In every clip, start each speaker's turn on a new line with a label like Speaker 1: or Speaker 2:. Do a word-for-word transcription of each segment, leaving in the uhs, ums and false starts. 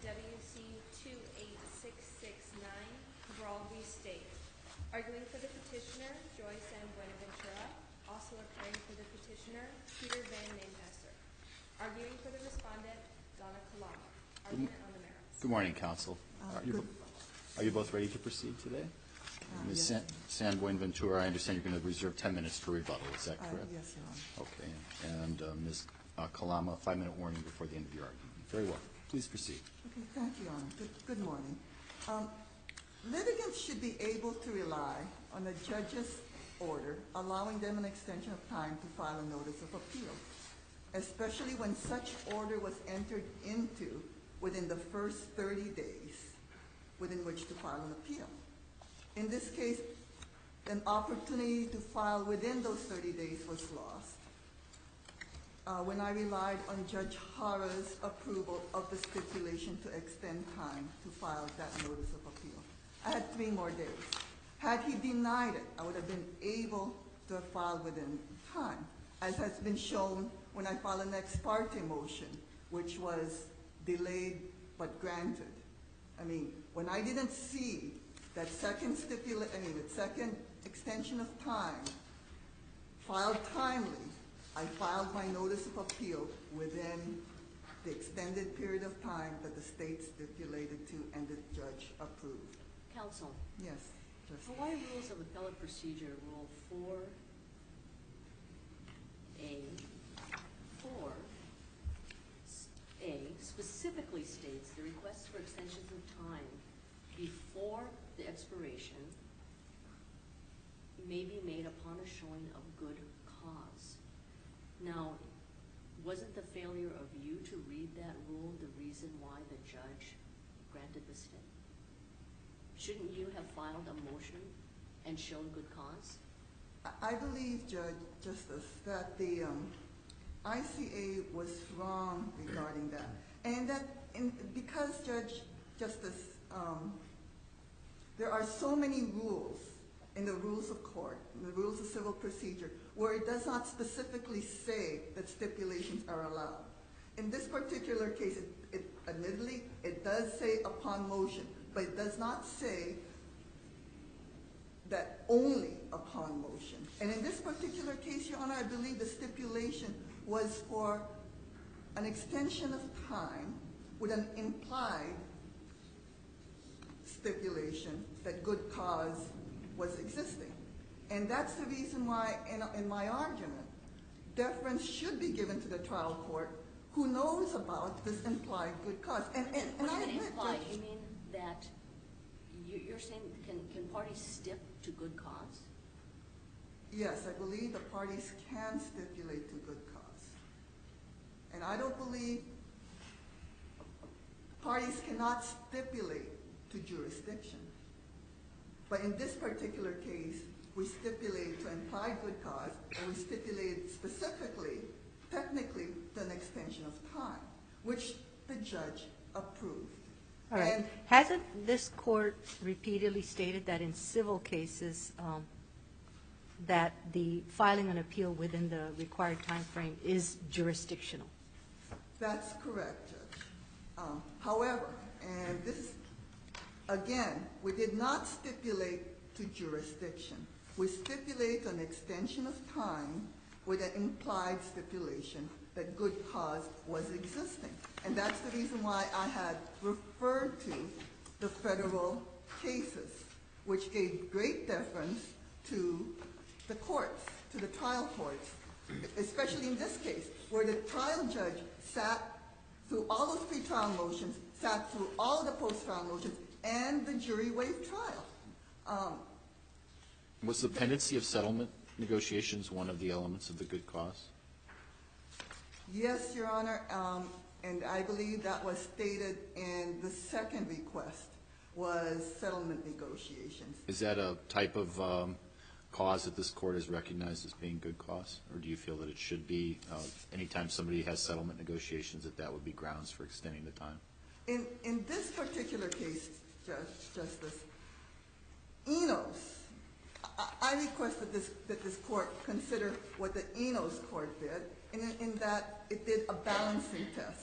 Speaker 1: W C two eight six six nine, Cabral v. State. Arguing for the petitioner, Joyce M. Buenaventura. Also appearing for the petitioner, Peter Van Neenhesser. Arguing for the respondent, Donna Kalama. Argument on the merits.
Speaker 2: Good morning, counsel.
Speaker 3: Uh,
Speaker 2: are, you
Speaker 3: good.
Speaker 2: are you both ready to proceed today?
Speaker 3: Uh,
Speaker 2: Miz
Speaker 3: yes.
Speaker 2: San, San Buenaventura, I understand you're going to reserve ten minutes for rebuttal. Is that
Speaker 3: Uh,
Speaker 2: correct?
Speaker 3: yes, Your Honor.
Speaker 2: Okay. And uh, Miz Uh, Kalama, five-minute warning before the end of your argument. Very well. Please proceed.
Speaker 3: Okay, thank you, Your Honor. Good, good morning. Um, litigants should be able to rely on a judge's order allowing them an extension of time to file a notice of appeal, especially when such order was entered into within the first thirty days within which to file an appeal. In this case, an opportunity to file within those thirty days was lost uh, when I relied on Judge Hara's approval of the stipulation to extend time to file that notice of appeal. I had three more days. Had he denied it, I would have been able to file within time, as has been shown when I filed an ex parte motion, which was delayed but granted. I mean, when I didn't see that second stipula- I mean, the second extension of time filed timely, I filed my notice of appeal within the extended period of time that the state stipulated to and the judge approved.
Speaker 4: Counsel.
Speaker 3: Yes. Justice.
Speaker 4: Hawaii Rules of Appellate Procedure, Rule four A, four A specifically states the request for extensions of time before the expiration may be made upon a showing of good cause. Now, wasn't the failure of you to read that rule the reason why the judge granted the stay? Shouldn't you have filed a motion and shown good cause?
Speaker 3: I believe, Judge Justice, that the um, I C A was wrong regarding that, and that in, because Judge Justice, um, there are so many rules in the rules of court, in the rules of civil procedure, where it does not specifically say that stipulations are allowed. In this particular case, it, it admittedly, it does say upon motion, but it does not say that only upon motion. And in this particular case, Your Honor, I believe the stipulation was for an extension of time with an implied stipulation that good cause was existing. And that's the reason why, in, in my argument, deference should be given to the trial court who knows about this implied good cause. And, and, and I admit,
Speaker 4: implied?
Speaker 3: Judge,
Speaker 4: You mean that you, you're saying can, can parties stip to good cause?
Speaker 3: yes, I believe the parties can stipulate to good cause. And I don't believe parties cannot stipulate to jurisdiction. But in this particular case, we stipulated to implied good cause, and we stipulated specifically, technically, to an extension of time, which the judge approved.
Speaker 5: All right.
Speaker 3: And
Speaker 5: Hasn't this court repeatedly stated that in civil cases um, that the filing an appeal within the required time frame is jurisdictional?
Speaker 3: that's correct, Judge. Um, however, and this, again, we did not stipulate to jurisdiction. We stipulated an extension of time with an implied stipulation that good cause was existing. And that's the reason why I had referred to the federal cases, which gave great deference to the courts, to the trial courts, especially in this case, where the trial judge sat through all those pre-trial motions, sat through all the post-trial motions, and the jury waived trial. Um,
Speaker 2: Was the pendency of settlement negotiations one of the elements of the good cause?
Speaker 3: Yes, Your Honor, um, and I believe that was stated in the second request, was settlement negotiations.
Speaker 2: Is that a type of um, cause that this court has recognized as being good cause? Or do you feel that it should be, uh, anytime somebody has settlement negotiations, that that would be grounds for extending the time?
Speaker 3: In, in this particular case, Judge, Justice, Enos, I, I request that this, that this court consider what the Enos court did, in, in that it did a balancing test.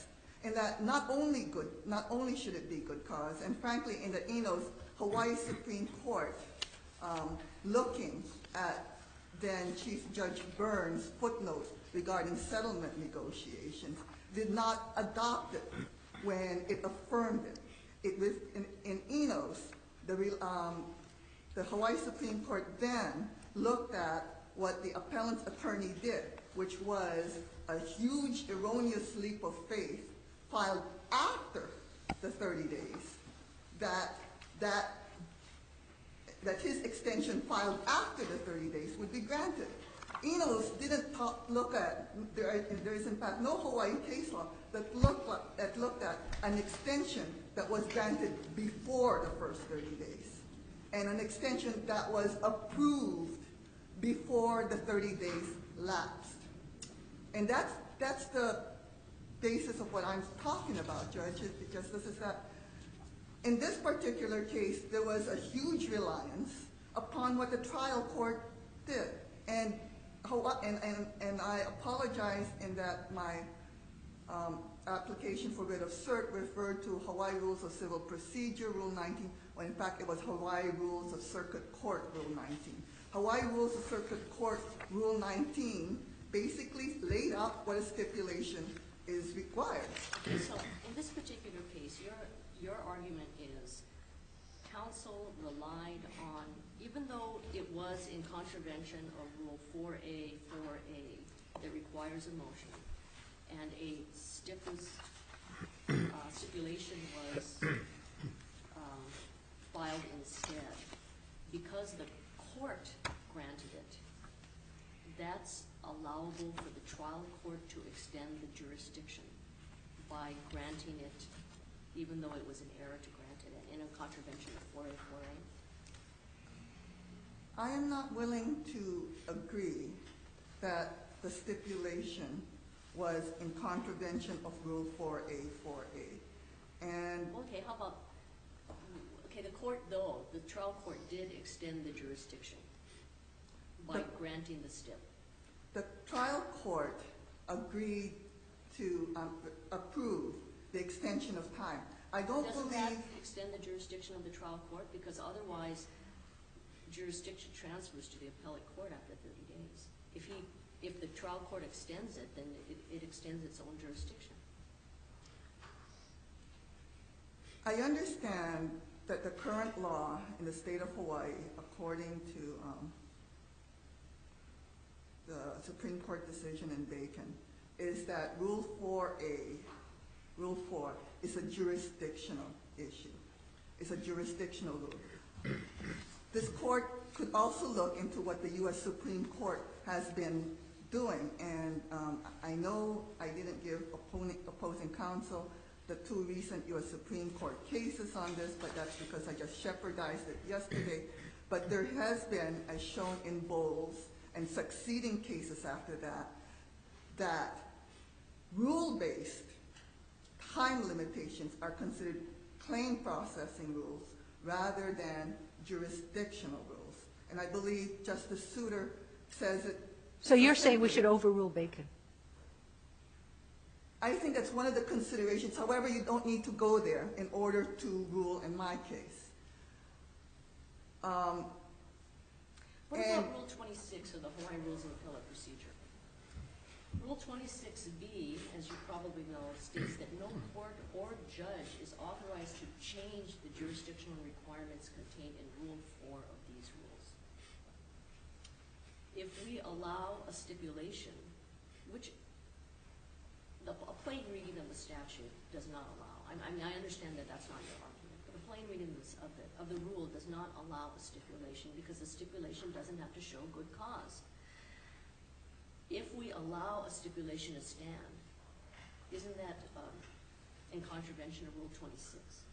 Speaker 3: And that not only good, not only should it be good cause, and frankly, in the Enos, Hawaii Supreme Court, um, looking at then Chief Judge Burns' footnote regarding settlement negotiations, did not adopt it when it affirmed it. It was in, in Enos, the, um, the Hawaii Supreme Court then looked at what the appellant's attorney did, which was a huge erroneous leap of faith filed after the thirty days, that, that, that his extension filed after the thirty days would be granted. Enos didn't talk, look at, there, there is in fact no Hawaii case law that looked, that looked at an extension that was granted before the first thirty days, and an extension that was approved before the thirty days lapsed. And that's, that's the basis of what I'm talking about, Judge, Justice, is that in this particular case, there was a huge reliance upon what the trial court did. And, and, and, and I apologize in that my um, application for writ of cert referred to Hawaii Rules of Civil Procedure, Rule nineteen, when in fact it was Hawaii Rules of Circuit Court, Rule nineteen. Hawaii Rules of Circuit Court, Rule nineteen, basically laid out what a stipulation is required.
Speaker 4: Okay, so in this particular case, your, your argument is counsel relied on, even though it was in contravention of Rule four A, four A, that requires a motion, and a stipus, uh, stipulation was um, filed instead, because the court granted it, that's allowable for the trial court to extend the jurisdiction by granting it, even though it was an error to grant it, in a contravention of four A, four A?
Speaker 3: I am not willing to agree that the stipulation was in contravention of Rule four A, four A. And
Speaker 4: Okay, how about, okay, the court, though, the trial court did extend the jurisdiction by
Speaker 3: The-
Speaker 4: granting the stip.
Speaker 3: the trial court agreed to um, approve the extension of time. I don't
Speaker 4: Doesn't that
Speaker 3: believe,
Speaker 4: extend the jurisdiction of the trial court? Because otherwise, jurisdiction transfers to the appellate court after thirty days. If he, if the trial court extends it, then it, it extends its own jurisdiction.
Speaker 3: I understand that the current law in the state of Hawaii, according to um, the Supreme Court decision in Bacon, is that Rule four A, Rule four, is a jurisdictional issue. It's a jurisdictional rule. This court could also look into what the U S Supreme Court has been doing, and um, I know I didn't give opponent, opposing counsel the two recent U S Supreme Court cases on this, but that's because I just shepherdized it yesterday. But there has been, as shown in Bowles and succeeding cases after that, that rule-based time limitations are considered claim processing rules rather than jurisdictional rules. And I believe Justice Souter says it.
Speaker 5: So you're saying we should overrule Bacon?
Speaker 3: I think that's one of the considerations. However, you don't need to go there in order to rule in my case. Um,
Speaker 4: What
Speaker 3: And-
Speaker 4: about Rule twenty-six of the Hawaii Rules of Appellate Procedure? Rule twenty-six B, as you probably know, states that no court or judge is authorized to change the jurisdictional requirements contained in Rule four of these rules. If we allow a stipulation, which the, a plain reading of the statute does not allow, I, I mean, I understand that that's not your argument, but a plain reading of the, of the rule does not allow a stipulation because the stipulation doesn't have to show good cause. If we allow a stipulation to stand, isn't that um, in contravention of Rule twenty-six?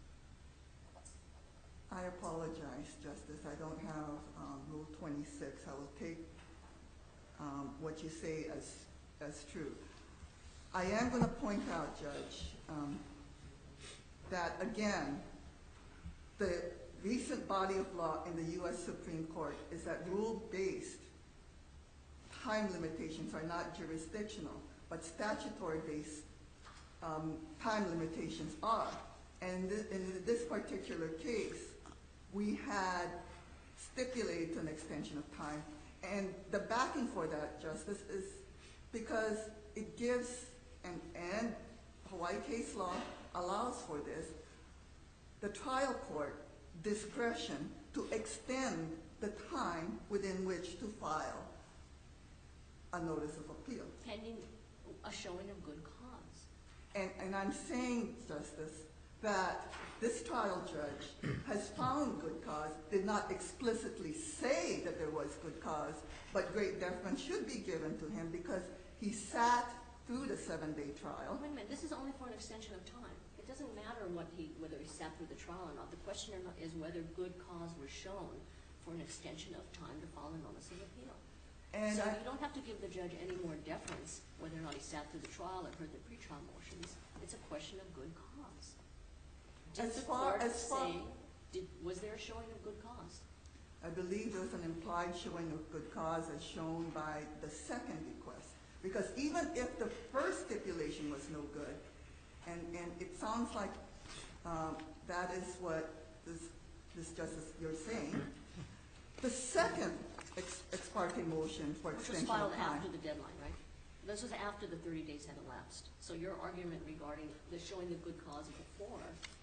Speaker 3: I apologize, Justice. I don't have um, Rule twenty-six. I will take um, what you say as, as true. I am going to point out, Judge, um, that again, the recent body of law in the U S Supreme Court is that rule-based time limitations are not jurisdictional, but statutory-based um, time limitations are. And thi- in this particular case, we had stipulated an extension of time. And the backing for that, Justice, is because it gives, and, and Hawaii case law allows for this, the trial court discretion to extend the time within which to file a notice of appeal.
Speaker 4: Pending a showing of good cause.
Speaker 3: And, and I'm saying, Justice, that this trial judge has found good cause, did not explicitly say that there was good cause, but great deference should be given to him because he sat through the seven-day trial.
Speaker 4: Wait a minute, this is only for an extension of time. It doesn't matter what he, whether he sat through the trial or not. The question is whether good cause was shown for an extension of time to file a notice of appeal.
Speaker 3: And
Speaker 4: So
Speaker 3: I-
Speaker 4: you don't have to give the judge any more deference whether or not he sat through the trial or heard the pretrial motions. It's a question of good cause. Did
Speaker 3: As
Speaker 4: the
Speaker 3: far-
Speaker 4: court
Speaker 3: as far-
Speaker 4: say, did, was there a showing of good cause?
Speaker 3: I believe there's an implied showing of good cause as shown by the second request. Because even if the first stipulation was no good, and, and it sounds like um, that is what this, this justice you're saying, the second ex, ex parte motion for
Speaker 4: Which was
Speaker 3: extension
Speaker 4: filed
Speaker 3: of time.
Speaker 4: after the deadline, right? This was after the thirty days had elapsed. So your argument regarding the showing of good cause before,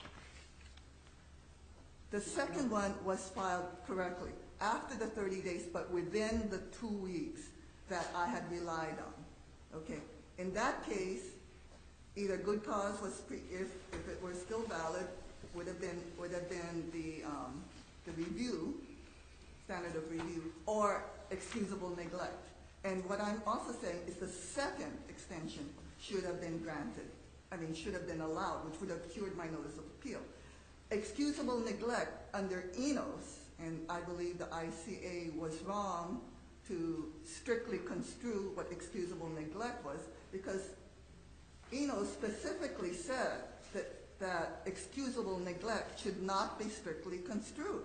Speaker 3: The second one was filed correctly after the thirty days, but within the two weeks that I had relied on. Okay. In that case, either good cause was pre, if if it were still valid, would have been would have been the um, the review standard of review, or excusable neglect. And what I'm also saying is the second extension should have been granted. I mean, should have been allowed, which would have cured my notice of appeal. Excusable neglect under Enos, and I believe the I C A was wrong to strictly construe what excusable neglect was, because Enos specifically said that, that excusable neglect should not be strictly construed.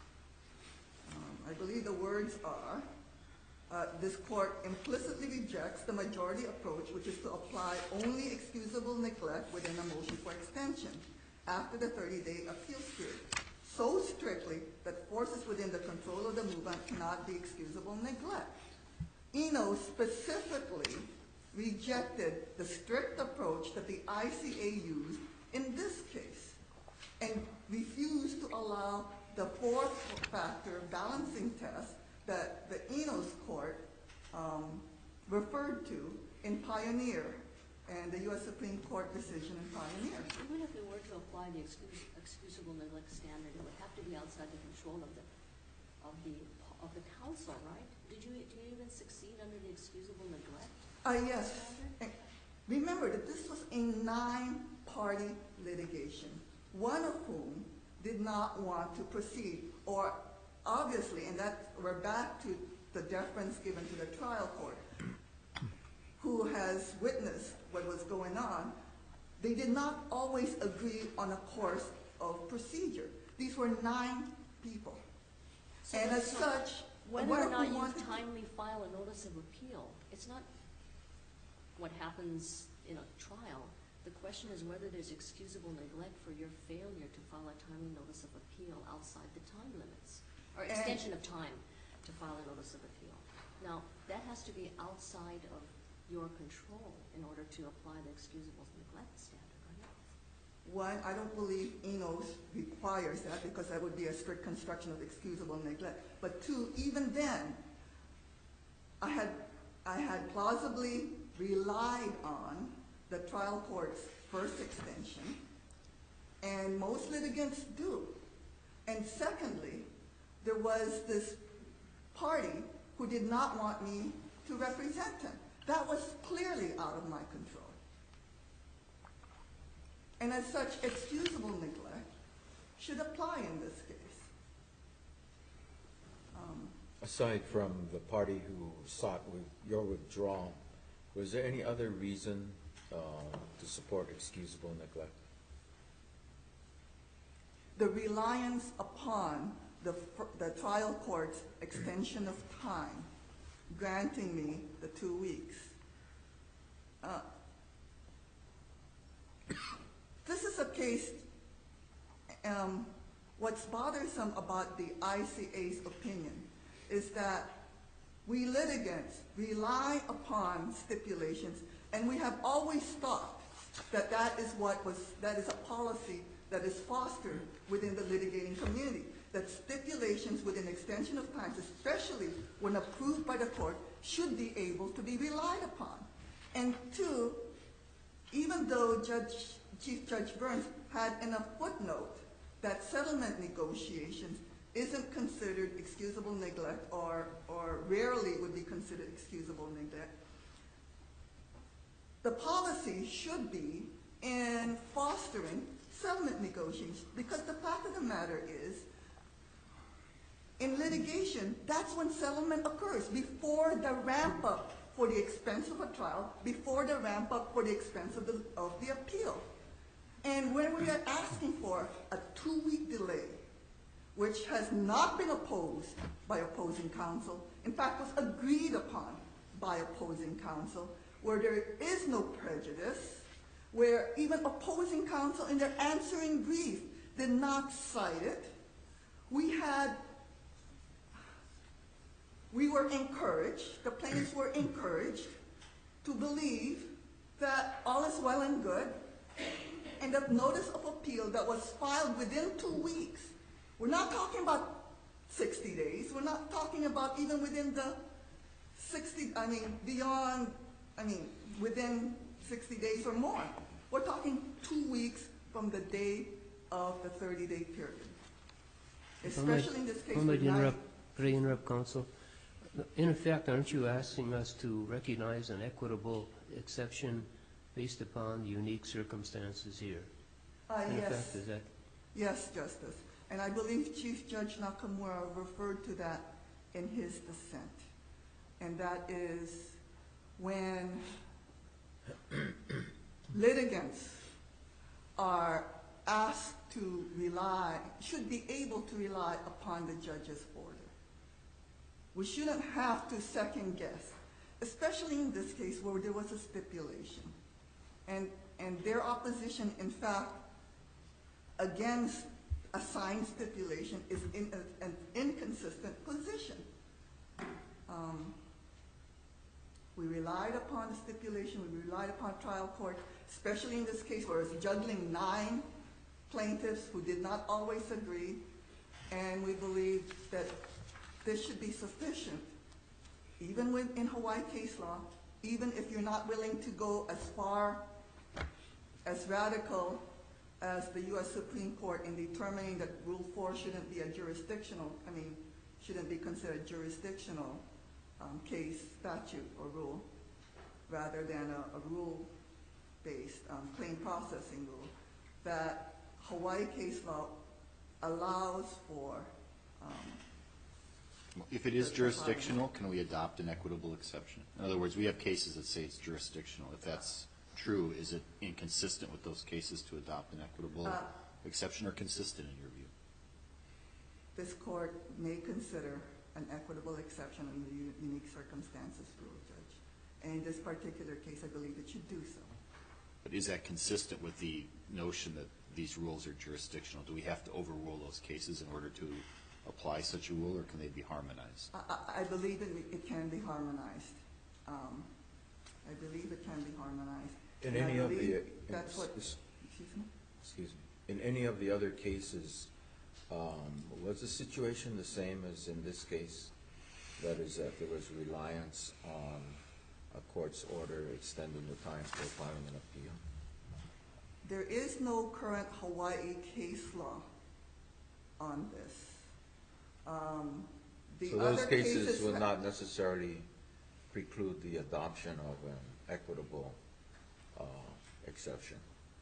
Speaker 3: Um, I believe the words are, uh, this court implicitly rejects the majority approach, which is to apply only excusable neglect within a motion for extension after the thirty-day appeal period, so strictly that forces within the control of the movement cannot be excusable neglect. Enos specifically rejected the strict approach that the I C A used in this case and refused to allow the fourth factor balancing test that the Enos court um, referred to in Pioneer and the U S Supreme Court decision in Pioneer.
Speaker 4: even if we were to apply the excus- excusable neglect standard, it would have to be outside the control of the of the of the council, right? Did you do you even succeed under the excusable neglect
Speaker 3: Uh, yes.
Speaker 4: standard?
Speaker 3: And remember that this was a nine-party litigation, one of whom did not want to proceed, or obviously, and that we're back to the deference given to the trial court, who has witnessed what was going on. They did not always agree on a course of procedure. These were nine people.
Speaker 4: So
Speaker 3: And as
Speaker 4: so
Speaker 3: such,
Speaker 4: whether
Speaker 3: one
Speaker 4: or
Speaker 3: of
Speaker 4: not
Speaker 3: whom
Speaker 4: you
Speaker 3: wanted to-
Speaker 4: timely file a notice of appeal, it's not what happens in a trial. The question is whether there's excusable neglect for your failure to file a timely notice of appeal outside the time limits, or
Speaker 3: And-
Speaker 4: extension of time to file a notice of appeal. Now, that has to be outside of your control in order to apply the excusable neglect standard, right?
Speaker 3: One, I don't believe Enos requires that because that would be a strict construction of excusable neglect. But two, even then, I had, I had plausibly relied on the trial court's first extension, and most litigants do. And secondly, there was this party who did not want me to represent him. That was clearly out of my control. And as such, excusable neglect should apply in this case. Um,
Speaker 6: Aside from the party who sought with your withdrawal, was there any other reason uh, to support excusable neglect?
Speaker 3: the reliance upon the, fir- the trial court's extension of time, granting me the two weeks. Uh, case, um, what's bothersome about the I C A's opinion is that we litigants rely upon stipulations, and we have always thought that that is what was, that is a policy that is fostered within the litigating community, that stipulations with an extension of time, especially when approved by the court, should be able to be relied upon. And two, even though Judge, Chief Judge Burns had in a footnote that settlement negotiations isn't considered excusable neglect, or, or rarely would be considered excusable neglect, the policy should be in fostering settlement negotiations, because the fact of the matter is, in litigation, that's when settlement occurs, before the ramp up for the expense of a trial, before the ramp up for the expense of the, of the appeal. And when we are asking for a two-week delay, which has not been opposed by opposing counsel, in fact was agreed upon by opposing counsel, where there is no prejudice, where even opposing counsel in their answering brief did not cite it, we had, we were encouraged, the plaintiffs were encouraged to believe that all is well and good, and that notice of appeal that was filed within two weeks, we're not talking about sixty days, we're not talking about even within the sixty, I mean, beyond, I mean, within sixty days or more. We're talking two weeks from the day of the thirty-day period. Especially in this case.
Speaker 7: I might
Speaker 3: with nine-
Speaker 7: interrupt, could I interrupt, counsel? In effect, aren't you asking us to recognize an equitable exception based upon the unique circumstances here?
Speaker 3: Uh,
Speaker 7: In
Speaker 3: yes.
Speaker 7: effect, is that?
Speaker 3: Yes, Justice. And I believe Chief Judge Nakamura referred to that in his dissent. And that is when litigants are asked to rely, should be able to rely upon the judge's order. We shouldn't have to second guess, especially in this case where there was a stipulation. And, and their opposition, in fact, against a signed stipulation is in a, an inconsistent position. Um, we relied upon the stipulation, we relied upon trial court, especially in this case where it's juggling nine plaintiffs who did not always agree, and we believe that this should be sufficient, even with, in Hawaii case law, even if you're not willing to go as far, as radical as the U S Supreme Court in determining that Rule four shouldn't be a jurisdictional, I mean, shouldn't be considered jurisdictional um, case, statute, or rule, rather than a, a rule-based um, claim processing rule, that Hawaii case law allows for. Um,
Speaker 2: If it is jurisdictional, can we adopt an equitable exception? In other words, we have cases that say it's jurisdictional. If that's true, is it inconsistent with those cases to adopt an equitable
Speaker 3: Uh,
Speaker 2: exception, or consistent in your view?
Speaker 3: This court may consider an equitable exception in the u- unique circumstances rule, Judge. And in this particular case, I believe it should do so.
Speaker 2: But is that consistent with the notion that these rules are jurisdictional? Do we have to overrule those cases in order to apply such a rule, or can they be harmonized?
Speaker 3: I, I, I believe it, it can be harmonized. Um, I believe it can be harmonized.
Speaker 6: In
Speaker 3: And I
Speaker 6: any of the,
Speaker 3: believe
Speaker 6: uh,
Speaker 3: That's what,
Speaker 6: s-
Speaker 3: excuse me?
Speaker 6: excuse me, in any of the other cases, um, was the situation the same as in this case? That is, that there was reliance on a court's order extending the time for filing an appeal?
Speaker 3: There is no current Hawaii case law on this. Um, the
Speaker 6: So those
Speaker 3: other
Speaker 6: cases will
Speaker 3: ha-
Speaker 6: not necessarily preclude the adoption of an equitable uh, exception?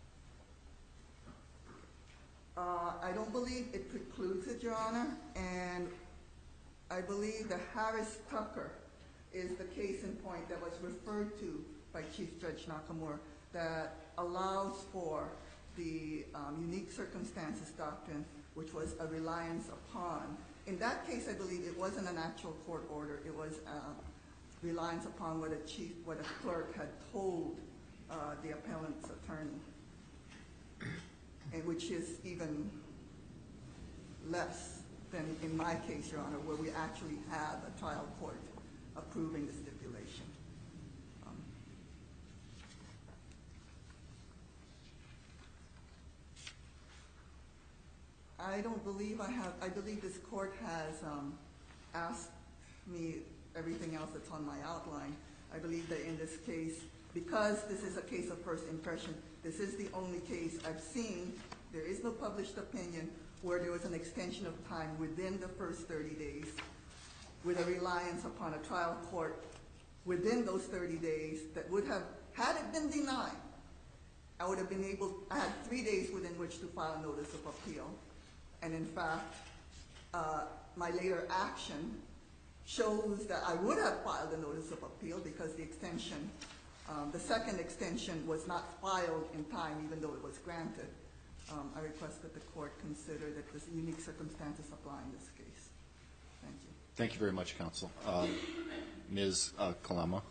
Speaker 3: Uh, I don't believe it precludes it, Your Honor, and I believe that Harris Tucker is the case in point that was referred to by Chief Judge Nakamura that allows for the um, unique circumstances doctrine, which was a reliance upon. In that case, I believe it wasn't an actual court order. It was uh, reliance upon what a chief, what a clerk had told uh, the appellant's attorney. and which is even less than in my case, Your Honor, where we actually have a trial court approving the stipulation. Um, I don't believe I have, I believe this court has um, asked me everything else that's on my outline. I believe that in this case, because this is a case of first impression, this is the only case I've seen. There is no published opinion where there was an extension of time within the first thirty days with a reliance upon a trial court within those thirty days that would have, had it been denied, I would have been able, I had three days within which to file a notice of appeal. And in fact, uh, my later action shows that I would have filed a notice of appeal because the extension, um, the second extension was not filed in time even though it was granted. Um, I request that the court consider that this unique circumstances apply in this case. Thank you.
Speaker 2: Thank you very much, counsel. Uh, Miz Uh, Kalama.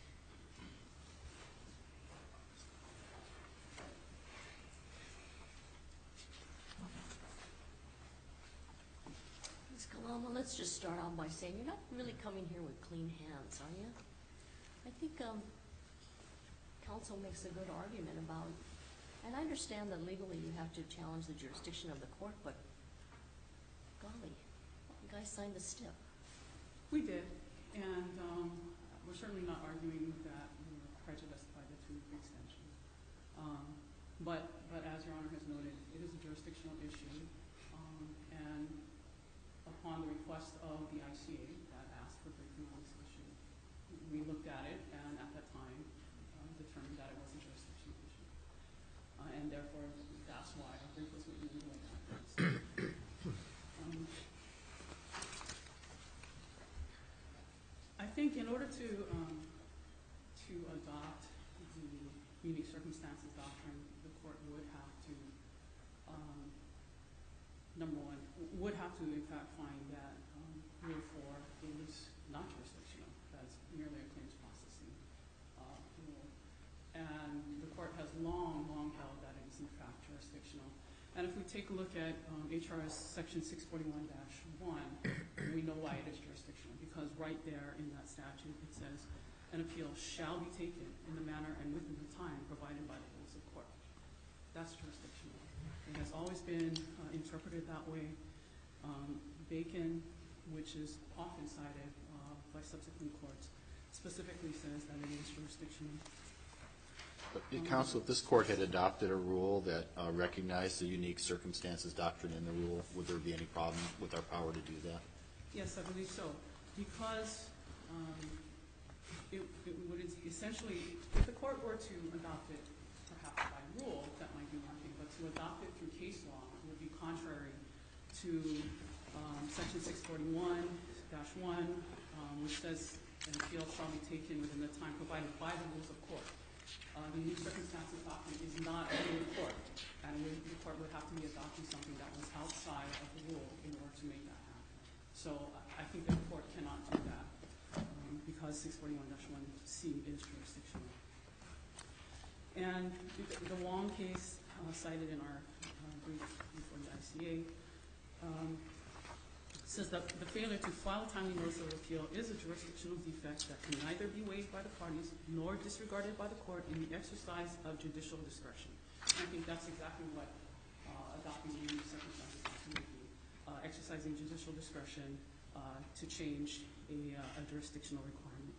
Speaker 4: Miz Kalama, let's just start out by saying you're not really coming here with clean hands, are you? I think um, counsel makes a good argument about, and I understand that legally you have to challenge the jurisdiction of the court, but golly, you guys signed the stip.
Speaker 8: We did, and um, we're certainly not arguing that we were prejudiced by the two extensions. Um, but, but as Your Honor has noted, it is a jurisdictional issue, um, and upon the request of the I C A that asked for briefing on this issue, we looked at it and at that time uh, determined that it was a jurisdictional issue. Uh, and therefore, that's why our brief was written in the way that it was. Um, I think in order to um, to adopt the unique circumstances doctrine, the court would have to, um, number one, would have to in fact find that um, Rule four is not jurisdictional, that's merely a claims processing uh, rule. And the court has long, long held that it is in fact jurisdictional. And if we take a look at um, H R S section six forty-one dash one, we know why it is jurisdictional, because right there in that statute it says an appeal shall be taken in the manner and within the time provided by the rules of court. That's jurisdictional. It has always been uh, interpreted that way. Um, Bacon, which is often cited uh, by subsequent courts, specifically says that it is jurisdictional.
Speaker 2: But, counsel, if this court had adopted a rule that uh, recognized the unique circumstances doctrine in the rule, would there be any problem with our power to do that?
Speaker 8: Yes, I believe so. Because um, it, it would essentially, if the court were to adopt it perhaps by rule, that might be one thing, but to adopt it through case law would be contrary to um, section six forty-one dash one, um, which says an appeal shall be taken within the time provided by the rules of court. Uh, the unique circumstances doctrine is not a rule of court, and we, the court would have to be adopting something that was outside of the rule in order to make that happen. So I, I think the court cannot do that um, because six forty-one dash one C is jurisdictional. And the, the Wong case uh, cited in our uh, brief before the I C A um, says that the failure to file a timely notice of appeal is a jurisdictional defect that can neither be waived by the parties nor disregarded by the court in the exercise of judicial discretion. And I think that's exactly what uh, adopting the unique circumstances doctrine would be, uh, exercising judicial discretion uh, to change a, uh, a jurisdictional requirement.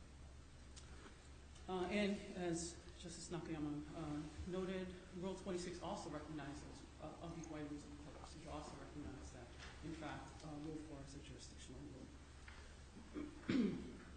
Speaker 8: Uh, and as Justice Nakayama uh, noted, Rule twenty-six also recognizes uh, of the Hawaii Rules of Court procedure also recognize that, in fact, uh, Rule four is a jurisdictional rule.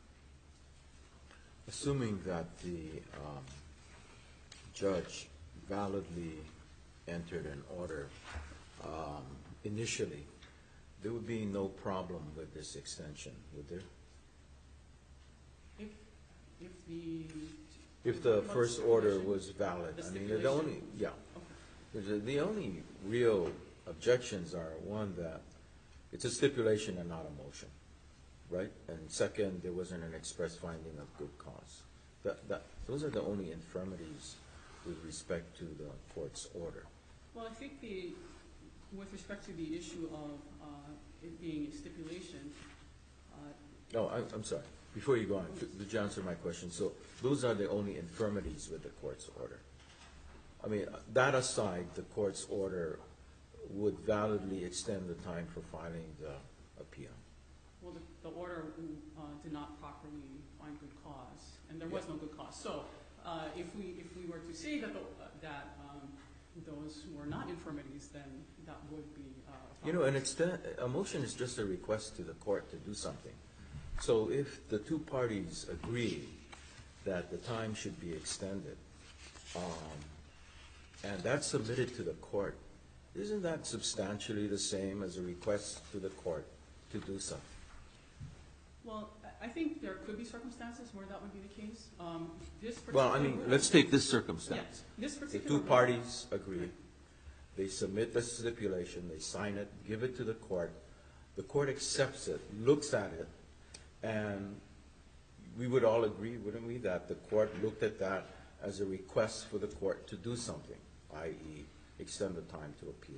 Speaker 6: Assuming that the um, judge validly entered an order um, initially, there would be no problem with this extension, would there?
Speaker 8: If, if the...
Speaker 6: If the
Speaker 8: What's
Speaker 6: first
Speaker 8: the
Speaker 6: order
Speaker 8: question?
Speaker 6: was valid.
Speaker 8: The
Speaker 6: I mean, the
Speaker 8: stipulation?
Speaker 6: only, yeah.
Speaker 8: Okay.
Speaker 6: There's a- The only real objections are, one, that it's a stipulation and not a motion, right? And second, there wasn't an express finding of good cause. That, that, those are the only infirmities with respect to the court's order.
Speaker 8: Well, I think the, with respect to the issue of uh, it being a stipulation, uh,
Speaker 6: No, I, I'm sorry. Before you go on, to, to answer my question, so those are the only infirmities with the court's order. I mean, that aside, the court's order would validly extend the time for filing the appeal.
Speaker 8: well, the, the order uh, did not properly find good cause, and there was
Speaker 6: Yeah.
Speaker 8: no good cause. So, uh, if we if we were to say that the, uh, that um, those were not infirmities, then that would be. Uh, a
Speaker 6: You know, an
Speaker 8: proper-
Speaker 6: extent, a motion is just a request to the court to do something. So if the two parties agree that the time should be extended, um, and that's submitted to the court, isn't that substantially the same as a request to the court to do something?
Speaker 8: Well, I- I think there could be circumstances where that would be the case. Um, this
Speaker 6: Well, I
Speaker 8: particular
Speaker 6: mean,
Speaker 8: rule-
Speaker 6: let's take this circumstance.
Speaker 8: Yes, this
Speaker 6: The
Speaker 8: particular
Speaker 6: two
Speaker 8: rule-
Speaker 6: parties agree, they submit the stipulation, they sign it, give it to the court, the court accepts it, looks at it, and we would all agree, wouldn't we, that the court looked at that as a request for the court to do something, that is extend the time to appeal.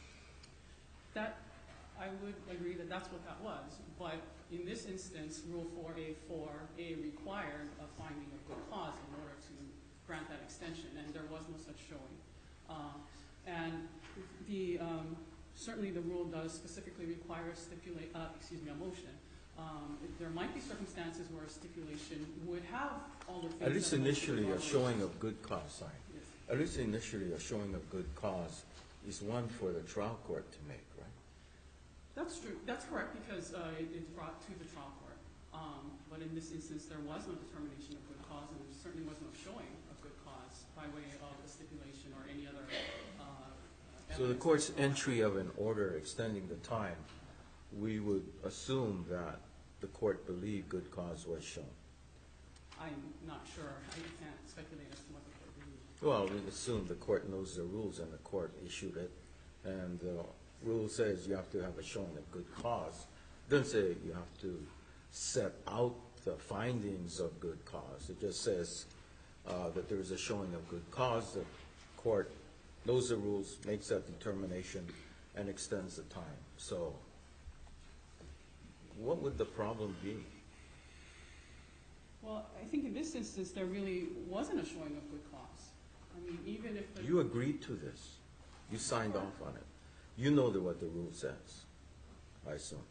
Speaker 8: That, I would agree that that's what that was, but in this instance, Rule four A four A required a finding of good cause in order to grant that extension, and there was no such showing. Uh, and the, um, certainly the rule does specifically require a stipulate, uh, excuse me, a motion. Um, there might be circumstances where a stipulation would have all the things.
Speaker 6: At least
Speaker 8: that a motion
Speaker 6: initially, a
Speaker 8: normally
Speaker 6: showing
Speaker 8: does.
Speaker 6: of good cause, sorry.
Speaker 8: Yes.
Speaker 6: At least initially, a showing of good cause is one for the trial court to make, right?
Speaker 8: That's true. That's correct, because uh, it, it's brought to the trial court. Um, but in this instance, there was no determination of good cause, and there certainly was no showing of good cause by way of a stipulation or any other. Uh,
Speaker 6: So the
Speaker 8: evidence.
Speaker 6: court's entry of an order extending the time, we would assume that the court believed good cause was shown.
Speaker 8: I'm not sure. I can't speculate as to what the court believes.
Speaker 6: Well, we assume the court knows the rules and the court issued it, and the rule says you have to have a showing of good cause. It doesn't say you have to set out the findings of good cause. It just says uh, that there is a showing of good cause. The court knows the rules, makes that determination, and extends the time. So what would the problem be?
Speaker 8: Well, I think in this instance, there really wasn't a showing of good cause. I mean, even if the.
Speaker 6: You agreed to this. You signed off on it. You know the- what the rule says, I assume.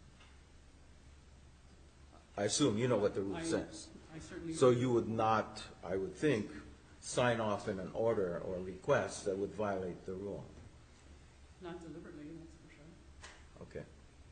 Speaker 6: I assume you know what the rule
Speaker 8: I-
Speaker 6: says.
Speaker 8: I certainly.
Speaker 6: So you would not, I would think, sign off in an order or request that would violate the rule.
Speaker 8: Not deliberately, that's for sure.
Speaker 6: Okay.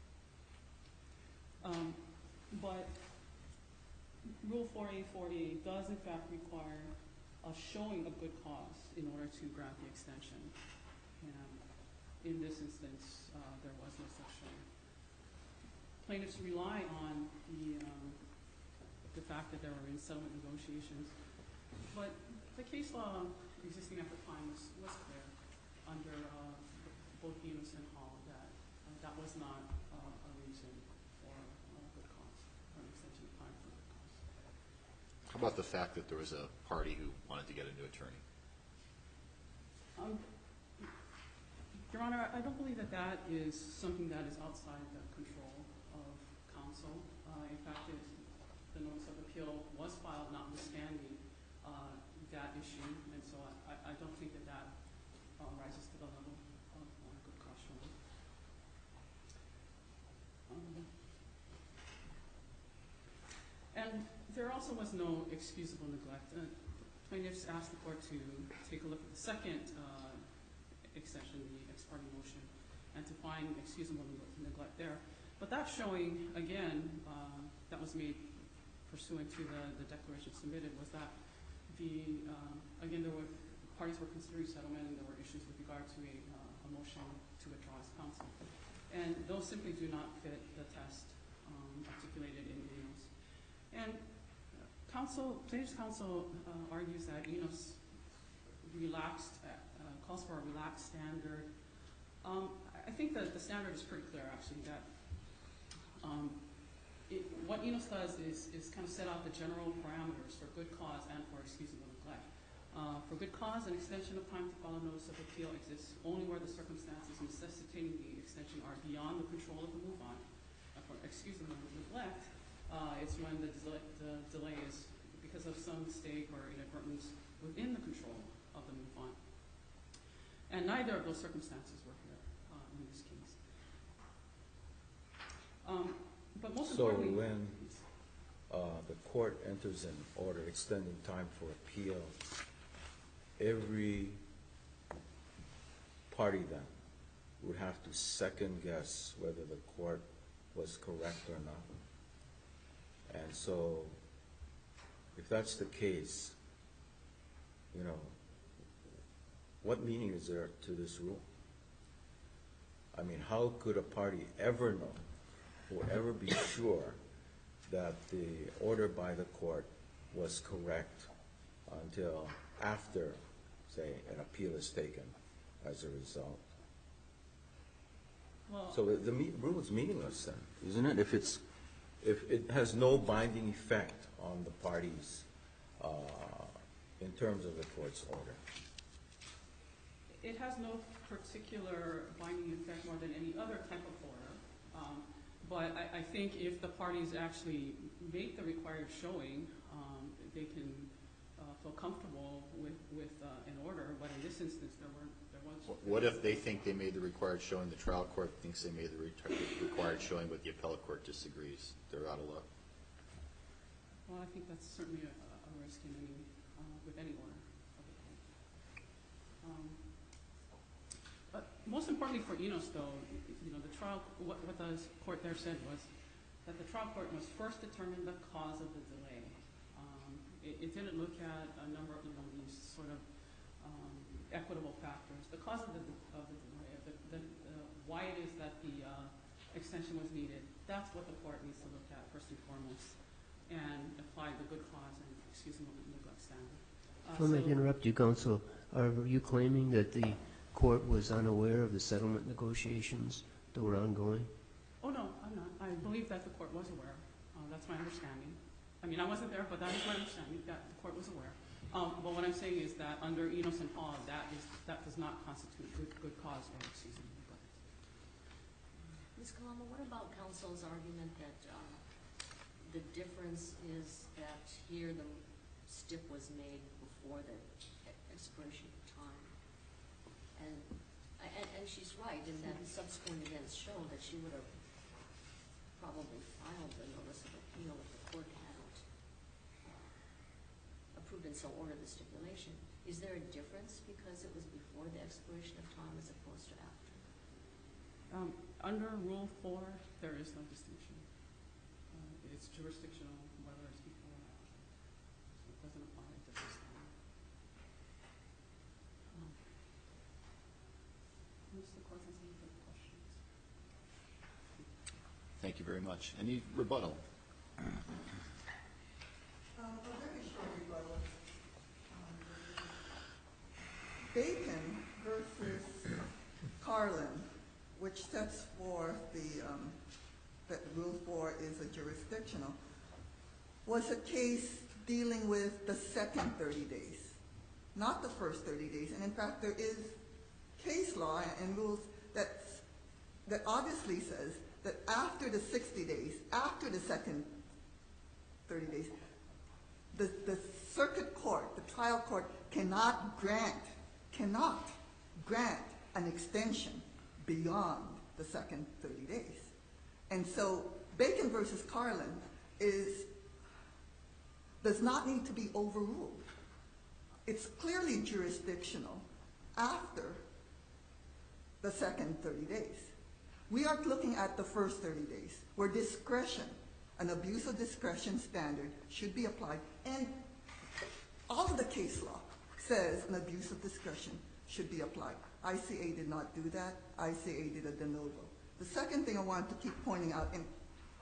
Speaker 8: Um, but Rule four A four A does in fact require a showing of good cause in order to grant the extension. And in this instance, uh, there was no such showing. Plaintiffs rely on the, um, the fact that there were in settlement negotiations, but the case law existing at the time was, was clear under uh, both Enos and Hall that uh, that was not uh, a reason for uh, good cause, for an extension of time for good cause.
Speaker 2: How about the fact that there was a party who wanted to get a new attorney?
Speaker 8: Um, Your Honor, I don't believe that that is something that is outside the control of counsel. Uh, in fact, it, the notice of appeal was filed notwithstanding uh, that issue, and so I, I don't think that that uh, rises to the level of uh, good cause showing. Um, and there also was no excusable neglect. Uh, plaintiffs asked the court to take a look at the second uh, extension, the ex parte motion, and to find excusable neglect there. But that showing, again, uh, that was made pursuant to the, the declaration submitted, was that the, um, again, there were, parties were considering settlement and there were issues with regard to a, uh, a motion to withdraw as counsel. And those simply do not fit the test um, articulated in Enos. And uh, counsel, plaintiff's counsel uh, argues that Enos relaxed, uh, uh, calls for a relaxed standard. Um, I think that the standard is pretty clear, actually, that um, it, what Enos does is, is kind of set out the general parameters for good cause and for excusable neglect. Uh, For good cause, an extension of time to file a notice of appeal exists only where the circumstances necessitating the extension are beyond the control of the move-on. Uh, For excusable neglect, uh, it's when the delay, the delay is because of some mistake or inadvertence within the control of the move-on. And neither of those circumstances were here uh, in this case. Um, But most
Speaker 6: So
Speaker 8: importantly.
Speaker 6: when uh, the court enters an order extending time for appeal, every party then would have to second guess whether the court was correct or not. And so if that's the case, you know, what meaning is there to this rule? I mean, how could a party ever know or ever be sure that the order by the court was correct until after, say, an appeal is taken as a result?
Speaker 8: Well,
Speaker 6: So the, the me- rule is meaningless then, isn't it? If it's, if it has no binding effect on the parties uh, in terms of the court's order.
Speaker 8: it has no particular binding effect more than any other type of order. Um, But I, I think if the parties actually make the required showing, um, they can uh, feel comfortable with, with uh, an order. But in this instance, there weren't, there was.
Speaker 2: What if they think they made the required showing, the trial court thinks they made the re- required showing, but the appellate court disagrees? They're out of luck.
Speaker 8: Well, I think that's certainly a, a risk in any, uh, with any order of the court. Um, But most importantly for Enos, though, you know, the trial, what, what the court there said was that the trial court must first determine the cause of the delay. Um, it, it didn't look at a number of, you know, these sort of um, equitable factors. The cause of the, of the delay, the, the, uh, why it is that the uh, extension was needed, that's what the court needs to look at first and foremost, and apply the good cause and excusable neglect standard. Uh,
Speaker 7: If I may
Speaker 8: so-
Speaker 7: interrupt you, counsel, are you claiming that the court was unaware of the settlement negotiations that were ongoing?
Speaker 8: Oh, no, I'm not. I believe that the court was aware. Uh, that's my understanding. I mean, I wasn't there, but that is my understanding, that the court was aware. Um, but what I'm saying is that under Enos and Hall, that is, that does not constitute good, good cause or excusable neglect.
Speaker 4: Miz Kalama, what about counsel's argument that um, the difference is that here the stip was made before the e- expiration of time? And, and, and she's right in that subsequent events show that she would have probably filed the notice of appeal if the court hadn't uh, approved and so ordered the stipulation. Is there a difference because it was before the expiration of time as opposed to after?
Speaker 8: Um, under Rule four, there is no distinction. Uh, it's jurisdictional, whether it's before or after. So it doesn't apply to this time. Um, Unless the court has any further questions.
Speaker 2: Thank you very much. Any rebuttal?
Speaker 3: Um, a very short rebuttal. Um, Bacon versus Carlin, which sets forth the, um, that Rule four is a jurisdictional, was a case dealing with the second thirty days, not the first thirty days. And in fact, there is case law and rules that, that obviously says that after the sixty days, after the second thirty days, the, the circuit court, the trial court cannot grant, cannot grant an extension beyond the second thirty days. And so Bacon versus Carlin is, does not need to be overruled. It's clearly jurisdictional after the second thirty days. We are looking at the first thirty days, where discretion, an abuse of discretion standard should be applied. And all of the case law says an abuse of discretion should be applied. I C A did not do that. I C A did a de novo. The second thing I want to keep pointing out, in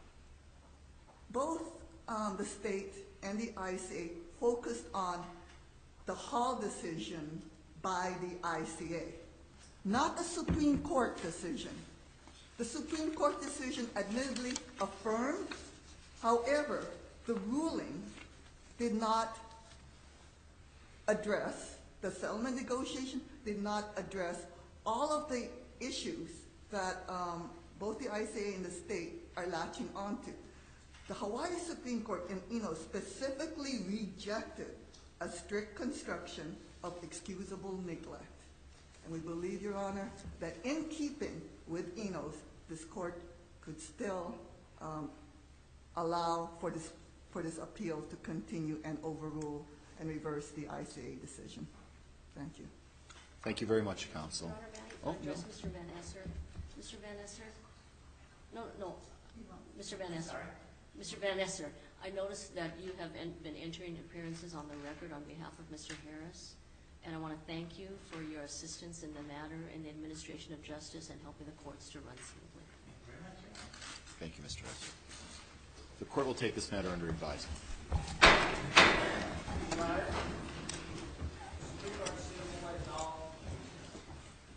Speaker 3: both um, the state and the I C A focused on the Hall decision by the I C A, not the Supreme Court decision. The Supreme Court decision admittedly affirmed, however, the ruling did not address, the settlement negotiation did not address all of the issues that um, both the I C A and the state are latching onto. The Hawaii Supreme Court in Eno specifically rejected a strict construction of excusable neglect. And we believe, Your Honor, that in keeping with Enos, this court could still um, allow for this, for this appeal to continue and overrule and reverse the I C A decision. Thank you.
Speaker 2: Thank you very much, counsel.
Speaker 4: Your Honor, may
Speaker 2: Oh,
Speaker 4: I address
Speaker 2: no.
Speaker 4: Mister Van Esser? Mister Van Esser? No, no, Mister Van Esser. Mister Van Esser, I noticed that you have en- been entering appearances on the record on behalf of Mister Harris, and I want to thank you for your assistance in the matter in the administration of justice and helping the courts to run smoothly.
Speaker 2: Thank you, Mister Esser. The court will take this matter under advisement.